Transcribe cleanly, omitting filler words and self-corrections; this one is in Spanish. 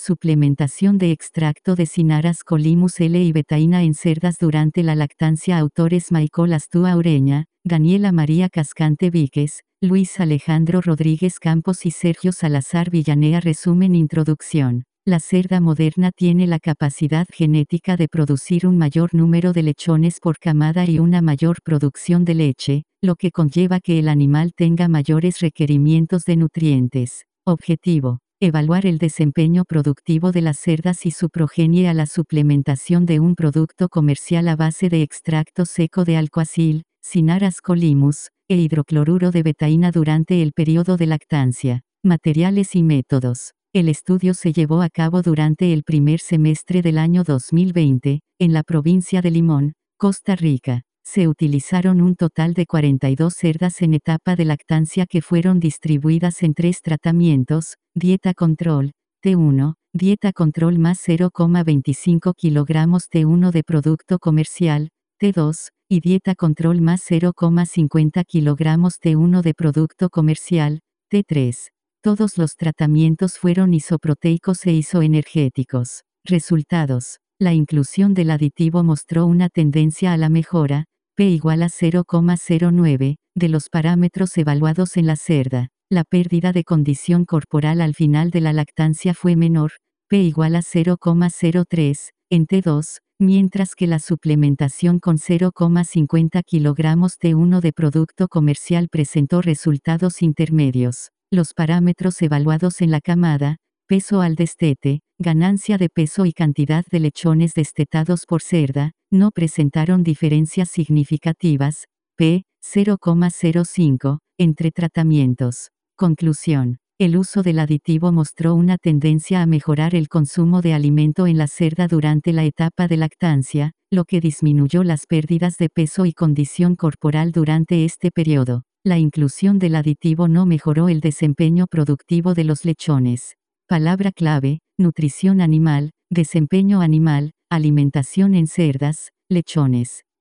Suplementación de extracto de Cinaras colimus L y betaína en cerdas durante la lactancia. Autores Michael Astúa Ureña, Daniela María Cascante Víquez, Luis Alejandro Rodríguez Campos y Sergio Salazar Villanea. Resumen. Introducción. La cerda moderna tiene la capacidad genética de producir un mayor número de lechones por camada y una mayor producción de leche, lo que conlleva que el animal tenga mayores requerimientos de nutrientes. Objetivo: evaluar el desempeño productivo de las cerdas y su progenie a la suplementación de un producto comercial a base de extracto seco de alcoacil, Cinaras colimus, e hidrocloruro de betaína durante el periodo de lactancia. Materiales y métodos. El estudio se llevó a cabo durante el primer semestre del año 2020, en la provincia de Limón, Costa Rica. Se utilizaron un total de 42 cerdas en etapa de lactancia que fueron distribuidas en 3 tratamientos: dieta control, T1, dieta control más 0,25 kg T1 de producto comercial, T2, y dieta control más 0,50 kg T1 de producto comercial, T3. Todos los tratamientos fueron isoproteicos e isoenergéticos. Resultados. La inclusión del aditivo mostró una tendencia a la mejora, P igual a 0,09, de los parámetros evaluados en la cerda. La pérdida de condición corporal al final de la lactancia fue menor, P igual a 0,03, en T2, mientras que la suplementación con 0,50 kg T1 de producto comercial presentó resultados intermedios. Los parámetros evaluados en la camada: peso al destete, ganancia de peso y cantidad de lechones destetados por cerda, no presentaron diferencias significativas, P, 0,05, entre tratamientos. Conclusión. El uso del aditivo mostró una tendencia a mejorar el consumo de alimento en la cerda durante la etapa de lactancia, lo que disminuyó las pérdidas de peso y condición corporal durante este periodo. La inclusión del aditivo no mejoró el desempeño productivo de los lechones. Palabra clave: nutrición animal, desempeño animal, alimentación en cerdas, lechones.